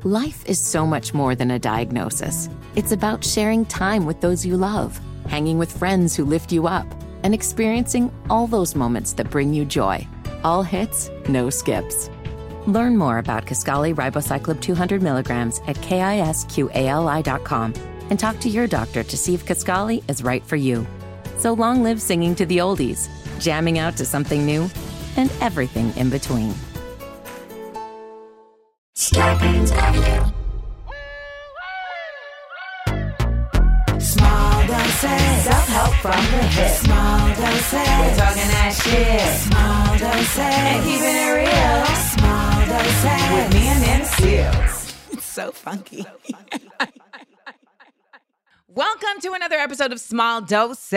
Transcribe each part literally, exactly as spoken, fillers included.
Life is so much more than a diagnosis. It's about sharing time with those you love, hanging with friends who lift you up, and experiencing all those moments that bring you joy. All hits, no skips. Learn more about Kisqali Ribociclib two hundred milligrams at kisqali dot com and talk to your doctor to see if Kisqali is right for you. So long live singing to the oldies, jamming out to something new, and everything in between. Scarpins Avenue. Small doses, self-help from the hip. Small doses, we're talking that shit. Small doses, and keeping it real. Small doses, with me and Nana Seals. It's so funky. Welcome to another episode of Small Doses.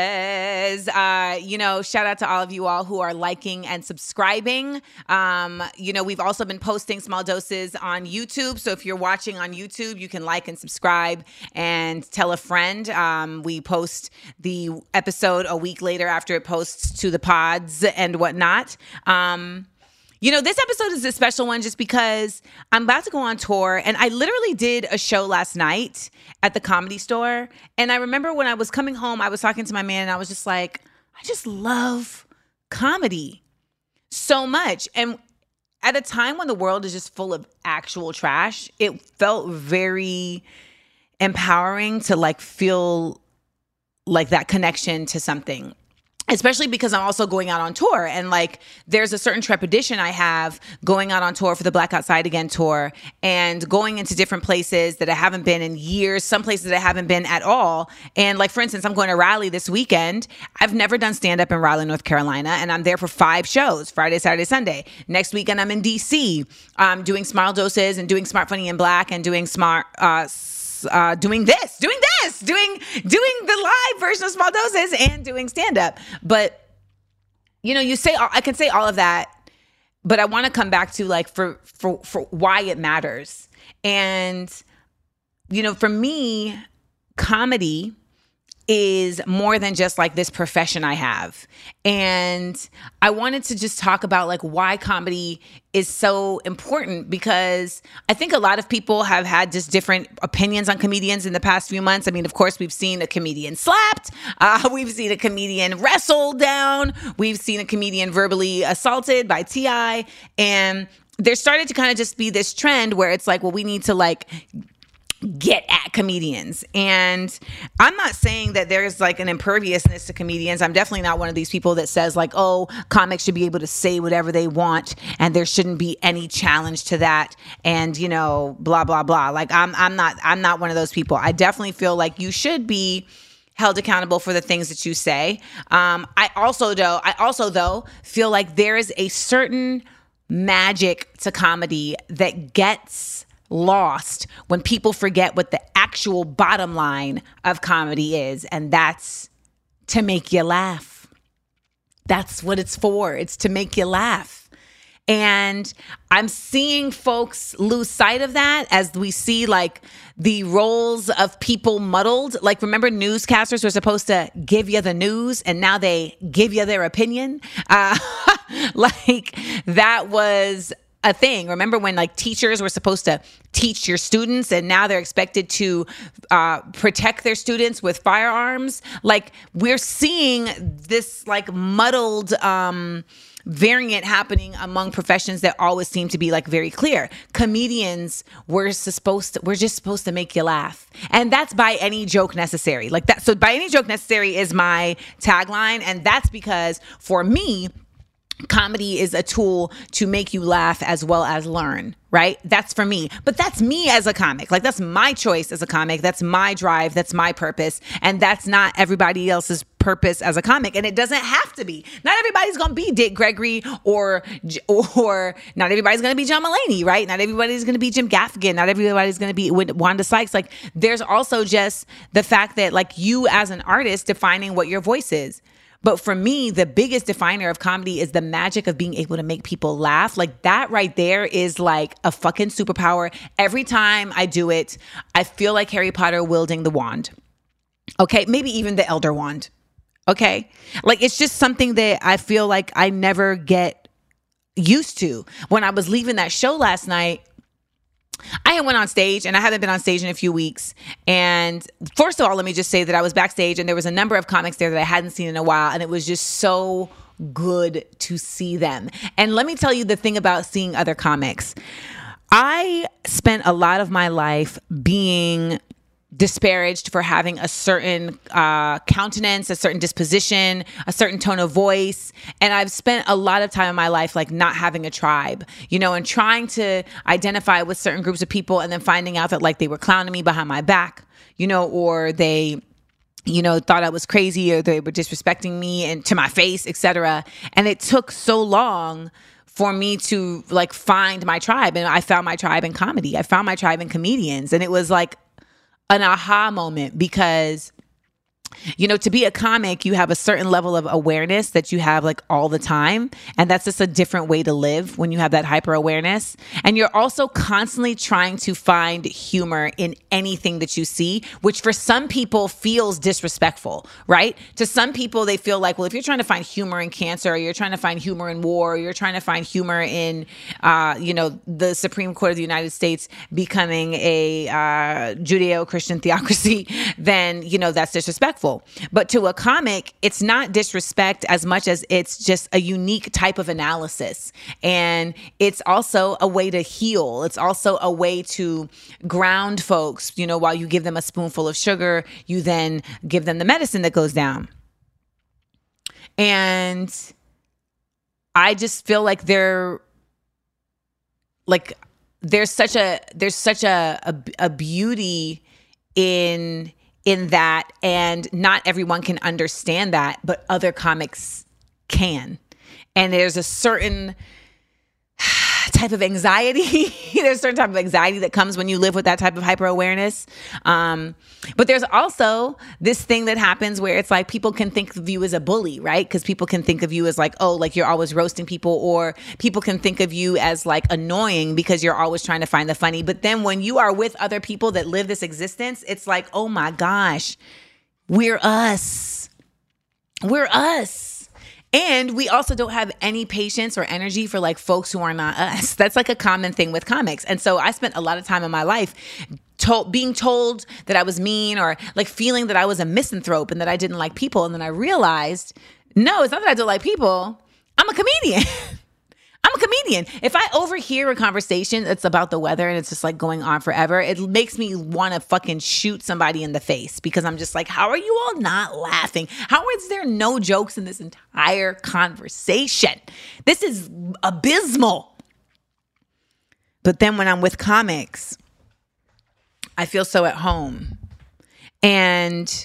Uh, you know, shout out to all of you all who are liking and subscribing. Um, you know, we've also been posting Small Doses on YouTube. So if you're watching on YouTube, you can like and subscribe and tell a friend. Um, we post the episode a week later after it posts to the pods and whatnot. Um, You know, this episode is a special one just because I'm about to go on tour, and I literally did a show last night at the Comedy Store. And I remember when I was coming home, I was talking to my man, and I was just like, I just love comedy so much. And at a time when the world is just full of actual trash, it felt very empowering to like feel like that connection to something. Especially because I'm also going out on tour, and like there's a certain trepidation I have going out on tour for the Black Outside Again tour and going into different places that I haven't been in years, some places that I haven't been at all. And like, for instance, I'm going to Raleigh this weekend. I've never done stand-up in Raleigh, North Carolina, and I'm there for five shows, Friday, Saturday, Sunday. Next weekend, I'm in D C um, doing Smart Doses and doing Smart, Funny, and Black and doing Smart... Uh, Uh, doing this, doing this, doing doing the live version of Small Doses and doing stand-up. But, you know, you say, I can say all of that, but I want to come back to like for, for, for why it matters. And, you know, for me, comedy is more than just like this profession I have. And I wanted to just talk about like why comedy is so important, because I think a lot of people have had just different opinions on comedians in the past few months. I mean, of course, we've seen a comedian slapped. Uh, we've seen a comedian wrestled down. We've seen a comedian verbally assaulted by T I. And there started to kind of just be this trend where it's like, well, we need to like get at comedians. And I'm not saying that there's like an imperviousness to comedians. I'm definitely not one of these people that says like, oh, comics should be able to say whatever they want and there shouldn't be any challenge to that. And, you know, blah, blah, blah. Like I'm, I'm not, I'm not one of those people. I definitely feel like you should be held accountable for the things that you say. Um, I also, though, I also, though, feel like there is a certain magic to comedy that gets lost when people forget what the actual bottom line of comedy is, and that's to make you laugh. That's what it's for. It's to make you laugh. And I'm seeing folks lose sight of that as we see like the roles of people muddled. Like, remember newscasters were supposed to give you the news and now they give you their opinion? Uh, like that was a thing. Remember when like teachers were supposed to teach your students and now they're expected to uh, protect their students with firearms? Like we're seeing this like muddled um, variant happening among professions that always seem to be like very clear. Comedians were supposed to, we're just supposed to make you laugh. And that's by any joke necessary. Like that. So by any joke necessary is my tagline. And that's because for me, comedy is a tool to make you laugh as well as learn, right? That's for me. But that's me as a comic. Like that's my choice as a comic. That's my drive. That's my purpose. And that's not everybody else's purpose as a comic. And it doesn't have to be. Not everybody's going to be Dick Gregory or, or not everybody's going to be John Mulaney, right? Not everybody's going to be Jim Gaffigan. Not everybody's going to be Wanda Sykes. Like there's also just the fact that like you as an artist defining what your voice is. But for me, the biggest definer of comedy is the magic of being able to make people laugh. Like that right there is like a fucking superpower. Every time I do it, I feel like Harry Potter wielding the wand. Okay, maybe even the Elder Wand. Okay, like it's just something that I feel like I never get used to. When I was leaving that show last night, I I had went on stage, and I haven't been on stage in a few weeks. And first of all, let me just say that I was backstage, and there was a number of comics there that I hadn't seen in a while, and it was just so good to see them. And let me tell you the thing about seeing other comics. I spent a lot of my life being disparaged for having a certain uh, countenance, a certain disposition, a certain tone of voice. And I've spent a lot of time in my life like not having a tribe, you know, and trying to identify with certain groups of people and then finding out that like they were clowning me behind my back, you know, or they, you know, thought I was crazy or they were disrespecting me and to my face, et cetera. And it took so long for me to like find my tribe. And I found my tribe in comedy. I found my tribe in comedians. And it was like an aha moment because, you know, to be a comic, you have a certain level of awareness that you have like all the time. And that's just a different way to live when you have that hyper awareness. And you're also constantly trying to find humor in anything that you see, which for some people feels disrespectful, right? To some people, they feel like, well, if you're trying to find humor in cancer, or you're trying to find humor in war, or you're trying to find humor in, uh, you know, the Supreme Court of the United States becoming a uh, Judeo-Christian theocracy, then, you know, that's disrespectful. But to a comic, it's not disrespect as much as it's just a unique type of analysis. And it's also a way to heal. It's also a way to ground folks. You know, while you give them a spoonful of sugar, you then give them the medicine that goes down. And I just feel like they're like, there's such a, there's such a, a, a beauty in in that, and not everyone can understand that, but other comics can. And there's a certain type of anxiety. There's a certain type of anxiety that comes when you live with that type of hyper awareness. Um, but there's also this thing that happens where it's like people can think of you as a bully, right? Because people can think of you as like, oh, like you're always roasting people, or people can think of you as like annoying because you're always trying to find the funny. But then when you are with other people that live this existence, it's like, oh my gosh, we're us. We're us. And we also don't have any patience or energy for like folks who are not us. That's like a common thing with comics. And so I spent a lot of time in my life told, being told that I was mean, or like feeling that I was a misanthrope and that I didn't like people. And then I realized, no, it's not that I don't like people. I'm a comedian. I'm a comedian. If I overhear a conversation that's about the weather and it's just like going on forever, it makes me want to fucking shoot somebody in the face, because I'm just like, how are you all not laughing? How is there no jokes in this entire conversation? This is abysmal. But then when I'm with comics, I feel so at home. And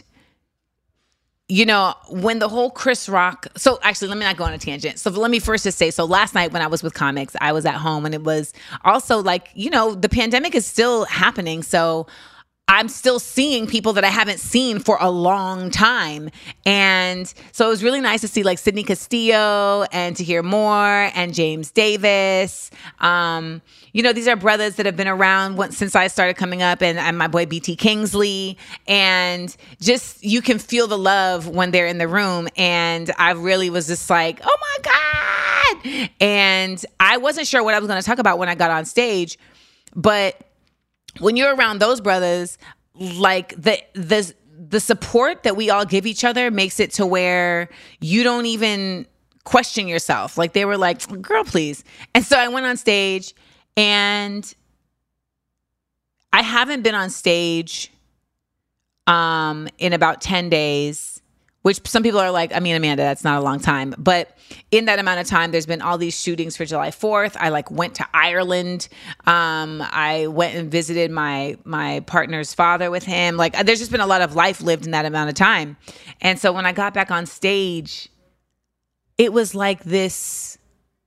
you know, when the whole Chris Rock, so actually, let me not go on a tangent. So let me first just say, so last night when I was with comics, I was at home, and it was also like, you know, the pandemic is still happening. So I'm still seeing people that I haven't seen for a long time. And so it was really nice to see like Sidney Castillo and to hear more, and James Davis. Um, you know, these are brothers that have been around once, since I started coming up, and, and my boy B T Kingsley. And just, you can feel the love when they're in the room. And I really was just like, oh my God. And I wasn't sure what I was going to talk about when I got on stage, but when you're around those brothers, like the the the support that we all give each other makes it to where you don't even question yourself. Like they were like, girl, please. And so I went on stage, and I haven't been on stage um, in about ten days, which some people are like, I mean, Amanda, that's not a long time. But in that amount of time, there's been all these shootings for July fourth. I like went to Ireland. Um, I went and visited my my partner's father with him. Like there's just been a lot of life lived in that amount of time. And so when I got back on stage, it was like this,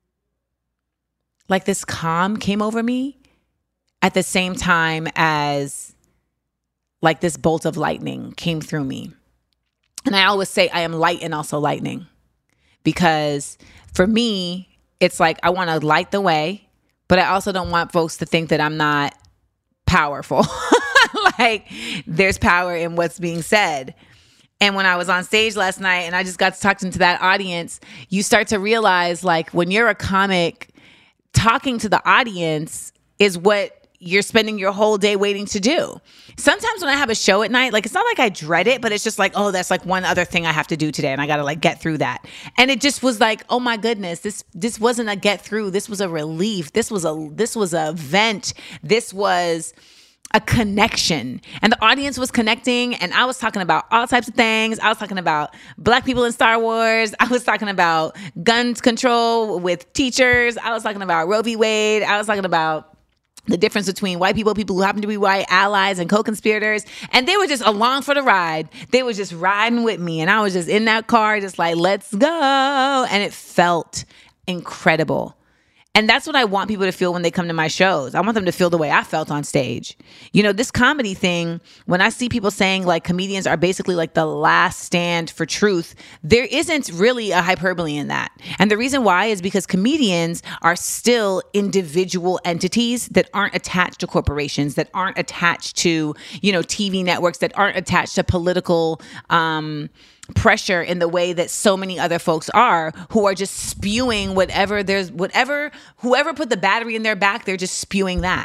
like this calm came over me at the same time as like this bolt of lightning came through me. And I always say I am light and also lightning, because for me, it's like I want to light the way, but I also don't want folks to think that I'm not powerful. Like there's power in what's being said. And when I was on stage last night and I just got to talk into that audience, you start to realize like when you're a comic, talking to the audience is what you're spending your whole day waiting to do. Sometimes when I have a show at night, like it's not like I dread it, but it's just like, oh, that's like one other thing I have to do today and I got to like get through that. And it just was like, oh my goodness, this this wasn't a get through. This was a relief. This was a this was a vent. This was a connection, and the audience was connecting, and I was talking about all types of things. I was talking about Black people in Star Wars. I was talking about gun control with teachers. I was talking about Roe v. Wade. I was talking about the difference between white people, people who happen to be white, allies and co-conspirators. And they were just along for the ride. They were just riding with me. And I was just in that car, just like, let's go. And it felt incredible. And that's what I want people to feel when they come to my shows. I want them to feel the way I felt on stage. You know, this comedy thing, when I see people saying like comedians are basically like the last stand for truth, there isn't really a hyperbole in that. And the reason why is because comedians are still individual entities that aren't attached to corporations, that aren't attached to, you know, T V networks, that aren't attached to political um pressure in the way that so many other folks are, who are just spewing whatever there's whatever whoever put the battery in their back, they're just spewing that.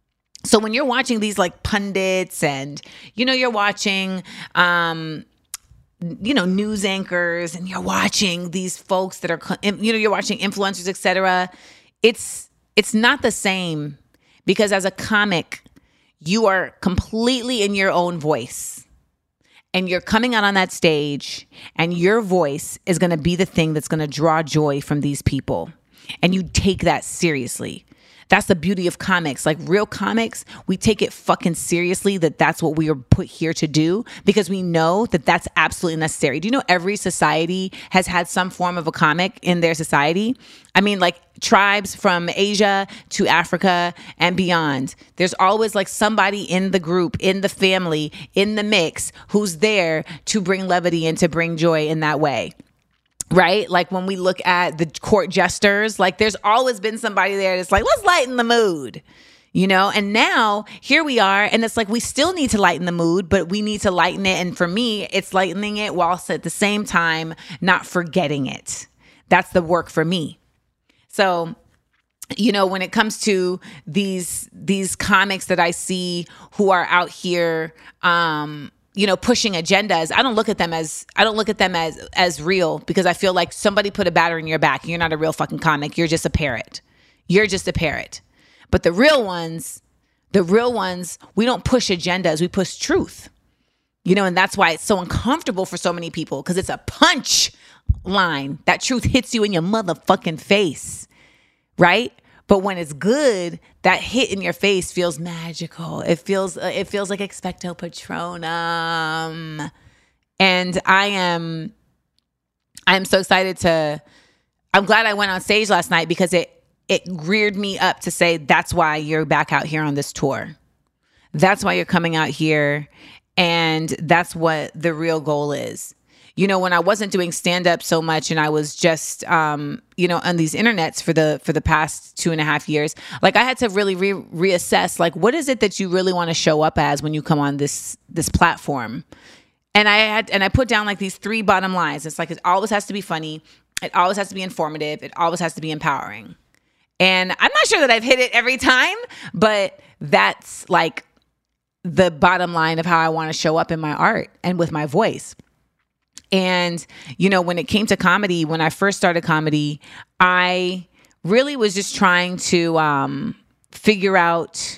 So when you're watching these like pundits and you know you're watching um you know news anchors and you're watching these folks that are you know you're watching influencers, et cetera, it's it's not the same, because as a comic you are completely in your own voice. And you're coming out on that stage and your voice is going to be the thing that's going to draw joy from these people. And you take that seriously. That's the beauty of comics. Like real comics, we take it fucking seriously that that's what we are put here to do, because we know that that's absolutely necessary. Do you know every society has had some form of a comic in their society? I mean, like tribes from Asia to Africa and beyond. There's always like somebody in the group, in the family, in the mix who's there to bring levity and to bring joy in that way. Right? Like when we look at the court jesters, like there's always been somebody there that's like, let's lighten the mood, you know? And now here we are. And it's like, we still need to lighten the mood, but we need to lighten it. And for me, it's lightening it whilst at the same time, not forgetting it. That's the work for me. So, you know, when it comes to these, these comics that I see who are out here, um, you know, pushing agendas, I don't look at them as, I don't look at them as, as real, because I feel like somebody put a battery in your back. You're not a real fucking comic. You're just a parrot. You're just a parrot. But the real ones, the real ones, we don't push agendas. We push truth, you know, and that's why it's so uncomfortable for so many people, because it's a punch line. That truth hits you in your motherfucking face, right? But when it's good, that hit in your face feels magical. It feels uh, it feels like expecto patronum. And I am I am so excited to I'm glad I went on stage last night, because it it reared me up to say, that's why you're back out here on this tour. That's why you're coming out here, and that's what the real goal is. You know, when I wasn't doing stand-up so much and I was just, um, you know, on these internets for the for the past two and a half years, like I had to really re- reassess, like, what is it that you really want to show up as when you come on this this platform? And I had and I put down like these three bottom lines. It's like, it always has to be funny. It always has to be informative. It always has to be empowering. And I'm not sure that I've hit it every time, but that's like the bottom line of how I want to show up in my art and with my voice. And, you know, when it came to comedy, when I first started comedy, I really was just trying to um, figure out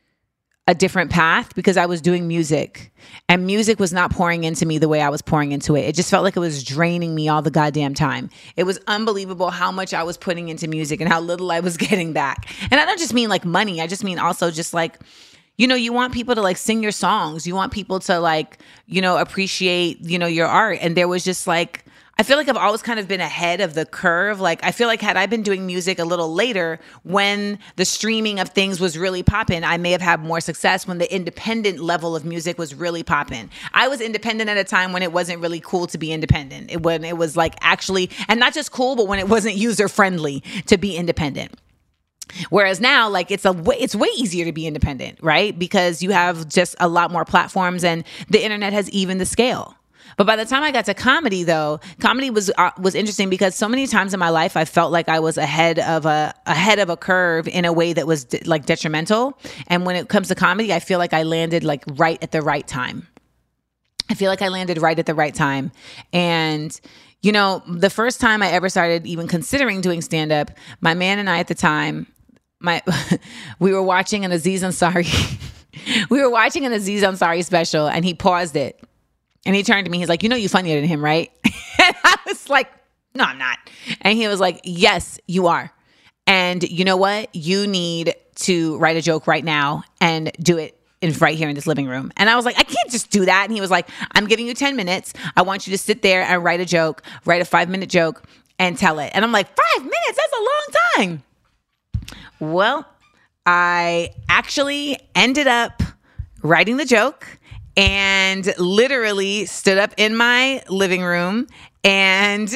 a different path, because I was doing music, and music was not pouring into me the way I was pouring into it. It just felt like it was draining me all the goddamn time. It was unbelievable how much I was putting into music and how little I was getting back. And I don't just mean like money. I just mean also just like, you know, you want people to like sing your songs. You want people to like, you know, appreciate, you know, your art. And there was just like, I feel like I've always kind of been ahead of the curve. Like, I feel like had I been doing music a little later, when the streaming of things was really popping, I may have had more success when the independent level of music was really popping. I was independent at a time when it wasn't really cool to be independent. It, when it was like actually, and not just cool, but when it wasn't user friendly to be independent. Whereas now, like, it's a way, it's way easier to be independent, right? Because you have just a lot more platforms, and the internet has evened the scale. But by the time I got to comedy, though, comedy was uh, was interesting because so many times in my life I felt like I was ahead of a ahead of a curve in a way that was de- like detrimental. And when it comes to comedy, I feel like I landed like right at the right time. I feel like I landed right at the right time. And you know, the first time I ever started even considering doing stand up, my man and I at the time, my we were watching an Aziz Ansari. we were watching an Aziz Ansari special, and he paused it. And he turned to me, he's like, you know, you're funnier than him, right? And I was like, no, I'm not. And he was like, yes, you are. And you know what? You need to write a joke right now and do it in right here in this living room. And I was like, I can't just do that. And he was like, I'm giving you ten minutes. I want you to sit there and write a joke, write a five minute joke and tell it. And I'm like, five minutes? That's a long time. Well, I actually ended up writing the joke and literally stood up in my living room and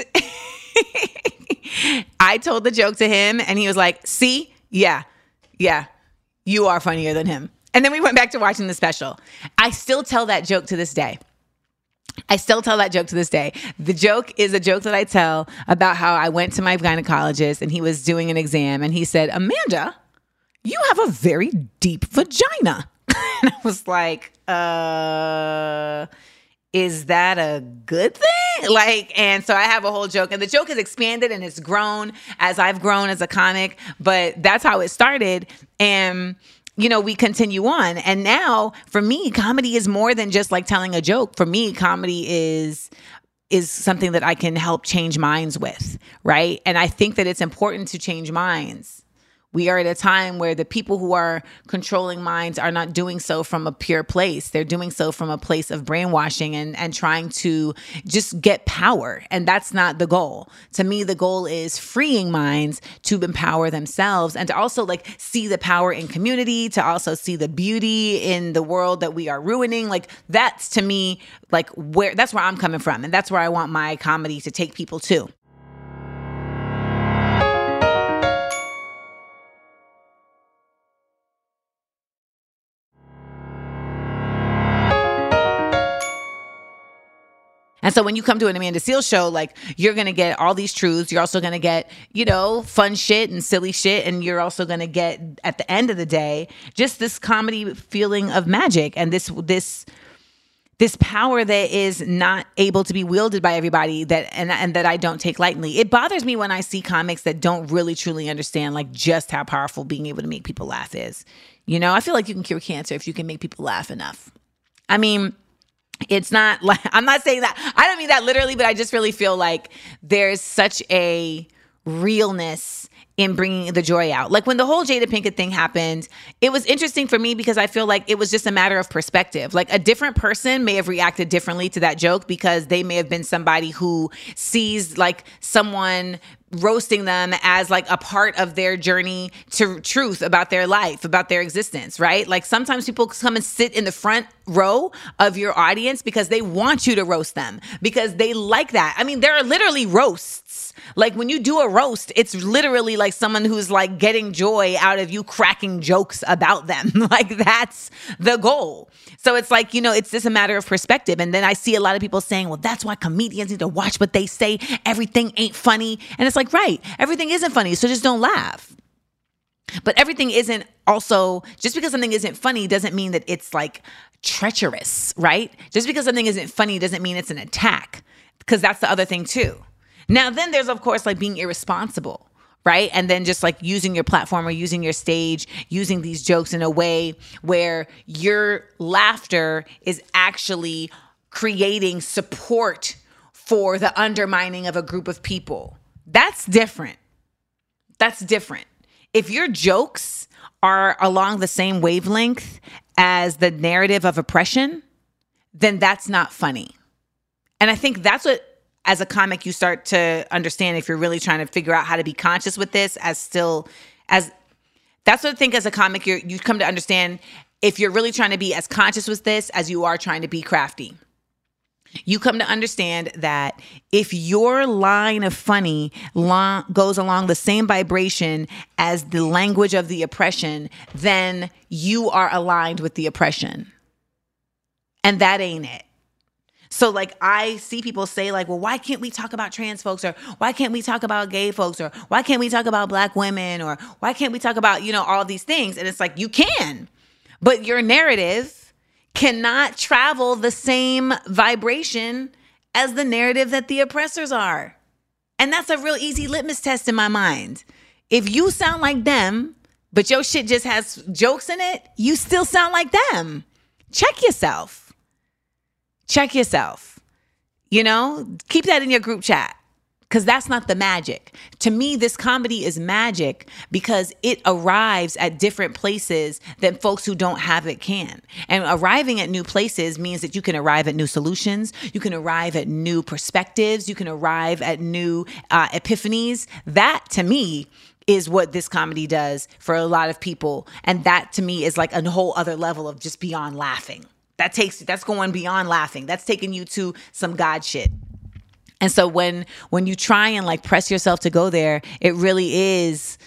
I told the joke to him and he was like, see, yeah, yeah, you are funnier than him. And then we went back to watching the special. I still tell that joke to this day. I still tell that joke to this day. The joke is a joke that I tell about how I went to my gynecologist and he was doing an exam and he said, Amanda, you have a very deep vagina. And I was like, uh, is that a good thing? Like, and so I have a whole joke and the joke has expanded and it's grown as I've grown as a comic, but that's how it started. And, you know, we continue on. And now for me, comedy is more than just like telling a joke. For me, comedy is is something that I can help change minds with, right? And I think that it's important to change minds. We are at a time where the people who are controlling minds are not doing so from a pure place. They're doing so from a place of brainwashing and, and trying to just get power. And that's not the goal. To me, the goal is freeing minds to empower themselves and to also like see the power in community, to also see the beauty in the world that we are ruining. Like that's to me, like where that's where I'm coming from. And that's where I want my comedy to take people to. And so when you come to an Amanda Seales show, like you're going to get all these truths. You're also going to get, you know, fun shit and silly shit. And you're also going to get at the end of the day, just this comedy feeling of magic and this, this, this power that is not able to be wielded by everybody that, and, and that I don't take lightly. It bothers me when I see comics that don't really truly understand like just how powerful being able to make people laugh is. You know, I feel like you can cure cancer if you can make people laugh enough. I mean, it's not like, I'm not saying that, I don't mean that literally, but I just really feel like there's such a realness in bringing the joy out. Like when the whole Jada Pinkett thing happened, it was interesting for me because I feel like it was just a matter of perspective. Like a different person may have reacted differently to that joke because they may have been somebody who sees like someone roasting them as like a part of their journey to truth about their life, about their existence, right? Like sometimes people come and sit in the front row of your audience because they want you to roast them, because they like that. I mean, there are literally roasts. Like when you do a roast, it's literally like someone who's like getting joy out of you cracking jokes about them. Like that's the goal. So it's like, you know, it's just a matter of perspective. And then I see a lot of people saying, well, that's why comedians need to watch what they say. Everything ain't funny. And it's like, right, everything isn't funny. So just don't laugh. But everything isn't also, just because something isn't funny doesn't mean that it's like treacherous, right? Just because something isn't funny doesn't mean it's an attack, because that's the other thing too. Now, then there's, of course, like being irresponsible, right? And then just like using your platform or using your stage, using these jokes in a way where your laughter is actually creating support for the undermining of a group of people. That's different. That's different. If your jokes are along the same wavelength as the narrative of oppression, then that's not funny. And I think that's what, as a comic, you start to understand if you're really trying to figure out how to be conscious with this as still as that's what I think as a comic, you're, you come to understand if you're really trying to be as conscious with this as you are trying to be crafty. You come to understand that if your line of funny long, goes along the same vibration as the language of the oppression, then you are aligned with the oppression. And that ain't it. So like I see people say like, well, why can't we talk about trans folks, or why can't we talk about gay folks, or why can't we talk about black women, or why can't we talk about, you know, all these things? And it's like, you can, but your narrative cannot travel the same vibration as the narrative that the oppressors are. And that's a real easy litmus test in my mind. If you sound like them, but your shit just has jokes in it, you still sound like them. Check yourself. Check yourself. You know, keep that in your group chat, because that's not the magic. To me, this comedy is magic because it arrives at different places than folks who don't have it can. And arriving at new places means that you can arrive at new solutions. You can arrive at new perspectives. You can arrive at new uh, epiphanies. That, to me, is what this comedy does for a lot of people. And that, to me, is like a whole other level of just beyond laughing. That takes, that's going beyond laughing. That's taking you to some God shit. And so when when you try and like press yourself to go there, it really is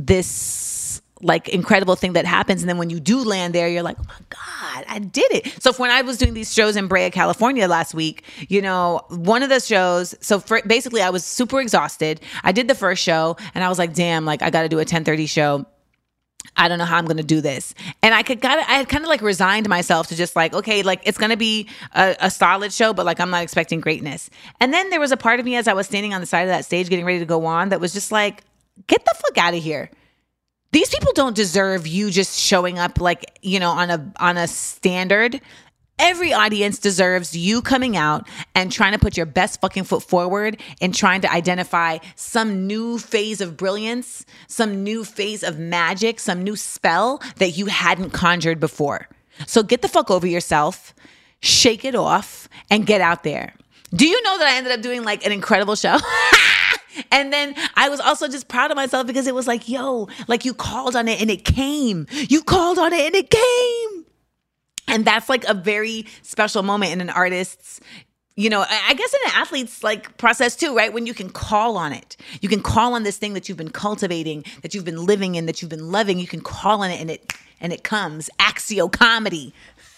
this like incredible thing that happens. And then when you do land there, you're like, oh my God, I did it. So when I was doing these shows in Brea, California last week, you know, one of the shows, so for, basically I was super exhausted. I did the first show and I was like, damn, like I got to do a ten thirty show. I don't know how I'm going to do this. And I could got I had kind of like resigned myself to just like, okay, like it's going to be a, a solid show, but like I'm not expecting greatness. And then there was a part of me as I was standing on the side of that stage getting ready to go on that was just like, get the fuck out of here. These people don't deserve you just showing up like, you know, on a on a standard. Every audience deserves you coming out and trying to put your best fucking foot forward and trying to identify some new phase of brilliance, some new phase of magic, some new spell that you hadn't conjured before. So get the fuck over yourself, shake it off, and get out there. Do you know that I ended up doing like an incredible show? And then I was also just proud of myself because it was like, yo, like you called on it and it came. You called on it and it came. And that's like a very special moment in an artist's, you know, I guess in an athlete's like process too, right? When you can call on it, you can call on this thing that you've been cultivating, that you've been living in, that you've been loving. You can call on it and it, and it comes. Axio comedy.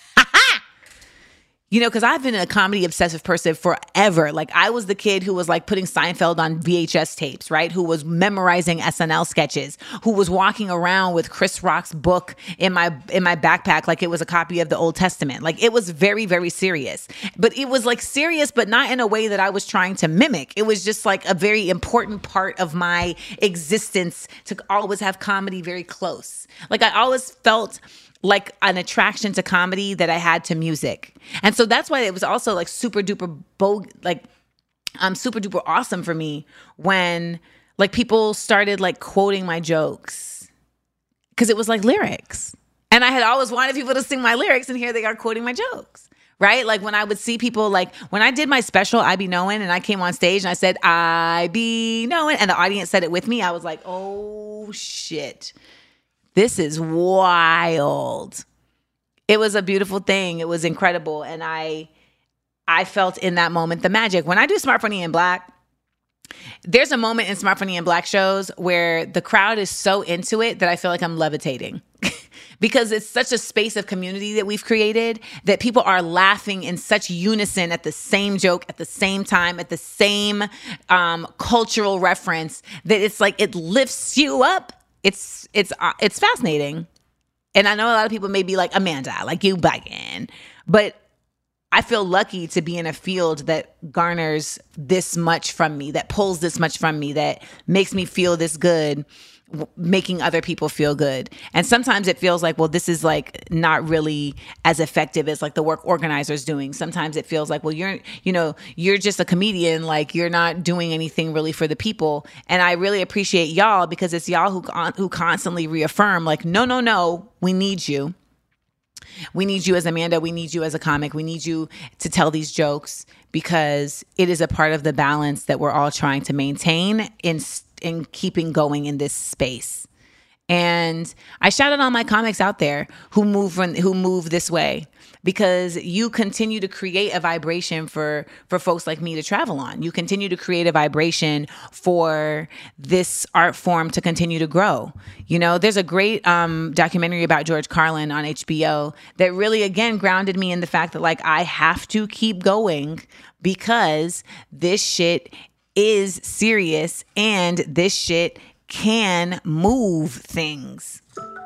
You know, because I've been a comedy obsessive person forever. Like I was the kid who was like putting Seinfeld on V H S tapes, right? Who was memorizing S N L sketches, who was walking around with Chris Rock's book in my in my backpack like it was a copy of the Old Testament. Like it was very, very serious. But it was like serious, but not in a way that I was trying to mimic. It was just like a very important part of my existence to always have comedy very close. Like I always felt like an attraction to comedy that I had to music. And so that's why it was also like super duper bo- like um super duper awesome for me when like people started like quoting my jokes, because it was like lyrics. And I had always wanted people to sing my lyrics, and here they are quoting my jokes. Right? Like when I would see people, like when I did my special, I Be Knowin', and I came on stage and I said, I be knowin', and the audience said it with me, I was like, oh shit. This is wild. It was a beautiful thing. It was incredible. And I I felt in that moment the magic. When I do Smart, Funny, and Black, there's a moment in Smart, Funny, and Black shows where the crowd is so into it that I feel like I'm levitating. Because it's such a space of community that we've created that people are laughing in such unison at the same joke, at the same time, at the same um, cultural reference, that it's like it lifts you up. It's it's uh, it's fascinating. And I know a lot of people may be like, Amanda, like you bugging. But I feel lucky to be in a field that garners this much from me, that pulls this much from me, that makes me feel this good, w- making other people feel good. And sometimes it feels like, well, this is like not really as effective as like the work organizers doing. Sometimes it feels like, well, you're, you know, you're just a comedian, like you're not doing anything really for the people. And I really appreciate y'all, because it's y'all who who constantly reaffirm like, no, no, no, we need you. We need you as Amanda. We need you as a comic. We need you to tell these jokes, because it is a part of the balance that we're all trying to maintain in in keeping going in this space. And I shout out all my comics out there who move from, who move this way, because you continue to create a vibration for, for folks like me to travel on. You continue to create a vibration for this art form to continue to grow. You know, there's a great um, documentary about George Carlin on H B O that really, again, grounded me in the fact that, like, I have to keep going because this shit is serious and this shit can move things.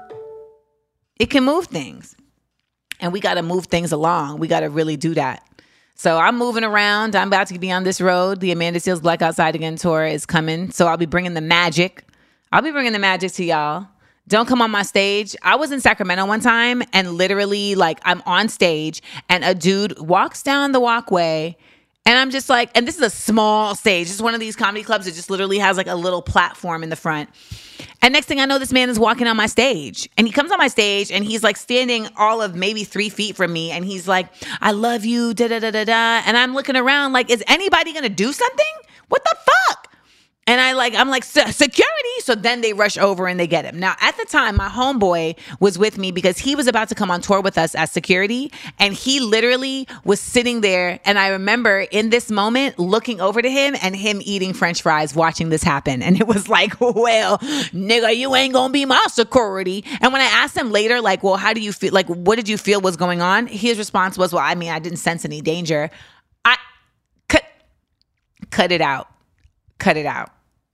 It can move things. And we got to move things along. We got to really do that. So I'm moving around. I'm about to be on this road. The Amanda Seales Black Outside Again tour is coming. So I'll be bringing the magic. I'll be bringing the magic to y'all. Don't come on my stage. I was in Sacramento one time and literally, like, I'm on stage and a dude walks down the walkway and I'm just like, and this is a small stage. It's one of these comedy clubs that just literally has like a little platform in the front. And next thing I know, this man is walking on my stage and he comes on my stage and he's like standing all of maybe three feet from me. And he's like, I love you, da da da da da. And I'm looking around like, is anybody going to do something? What the fuck? And I like, I'm like, security. So then they rush over and they get him. Now, at the time, my homeboy was with me because he was about to come on tour with us as security. And he literally was sitting there. And I remember in this moment looking over to him and him eating French fries, watching this happen. And it was like, well, nigga, you ain't gonna be my security. And when I asked him later, like, well, how do you feel? Like, what did you feel was going on? His response was, well, I mean, I didn't sense any danger. I cut, cut it out. Cut it out.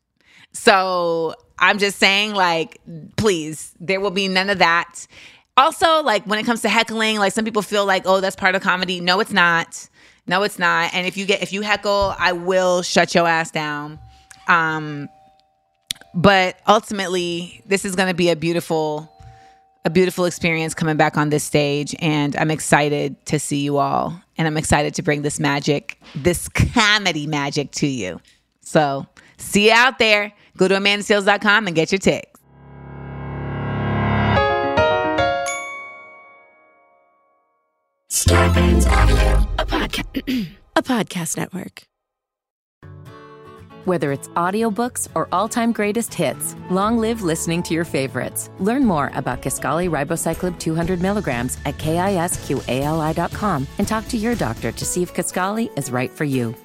So I'm just saying, like, please, there will be none of that. Also, like, when it comes to heckling, like, some people feel like, oh, that's part of comedy. No, it's not. No, it's not. And if you get, if you heckle, I will shut your ass down. Um, but ultimately, this is going to be a beautiful, a beautiful experience coming back on this stage. And I'm excited to see you all. And I'm excited to bring this magic, this comedy magic to you. So see you out there. Go to amanda seales dot com and get your tickets. Scarpins Avenue. A podcast, a podcast network. Whether it's audiobooks or all-time greatest hits, long live listening to your favorites. Learn more about Kisqali Ribociclib two hundred milligrams at kisqali dot com and talk to your doctor to see if Kisqali is right for you.